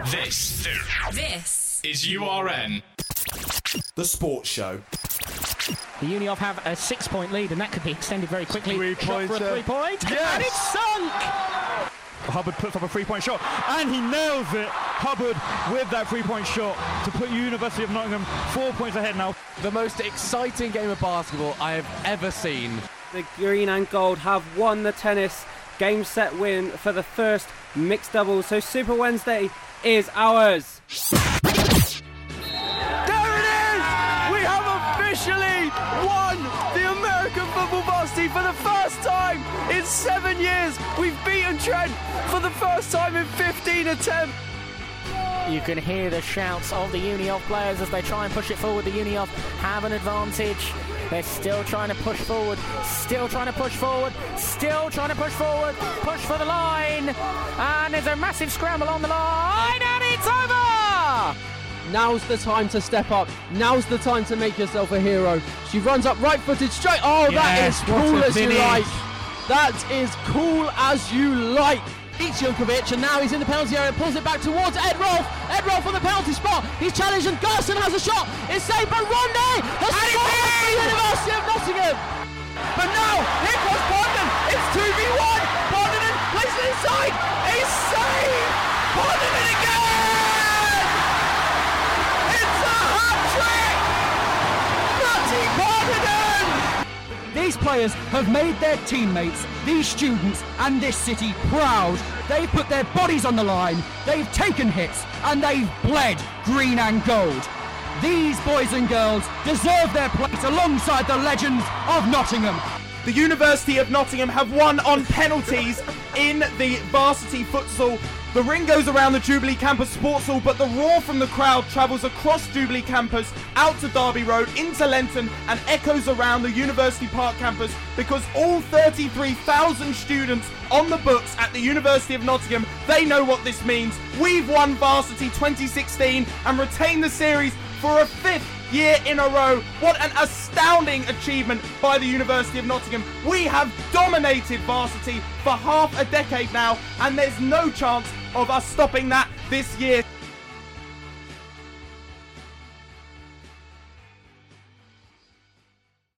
This is URN. The Sports Show. The Uni of have a 6-point lead, and that could be extended very quickly. Shot for a 3-point, yes. and it's sunk! Hubbard puts up a 3-point shot, and he nails it. Hubbard with that 3-point shot to put University of Nottingham 4 points ahead now. The most exciting game of basketball I have ever seen. The green and gold have won the tennis game set win for the first mixed doubles, so Super Wednesday is ours. Officially won the American Football Varsity for the first time in 7 years. We've beaten Trent for the first time in 15 attempts. You can hear the shouts of the Uni of players as they try and push it forward. The Uni of have an advantage. They're still trying to push forward, still trying to push forward, still trying to push forward, push for the line, and there's a massive scramble on the line, and it's over! Now's the time to step up. Now's the time to make yourself a hero. She runs up right-footed straight. Oh, that is cool as you like. That is cool as you like. Beats Junkovic, and now he's in the penalty area, pulls it back towards Ed Rolfe. Ed Rolfe on the penalty spot. He's challenged, and Garson has a shot. It's saved by Ronde. The score for the University of Nottingham. But now, here comes Parton. It's 2v1. Parton places it inside. It's saved. Parton again. These players have made their teammates, these students and this city proud. They've put their bodies on the line, they've taken hits and they've bled green and gold. These boys and girls deserve their place alongside the legends of Nottingham. The University of Nottingham have won on penalties in the varsity futsal. The ring goes around the Jubilee Campus Sports Hall, but the roar from the crowd travels across Jubilee Campus, out to Derby Road, into Lenton, and echoes around the University Park campus, because all 33,000 students on the books at the University of Nottingham, they know what this means. We've won Varsity 2016 and retained the series for a 5th year in a row. What an astounding achievement by the University of Nottingham. We have dominated Varsity for half a decade now, and there's no chance of us stopping that this year.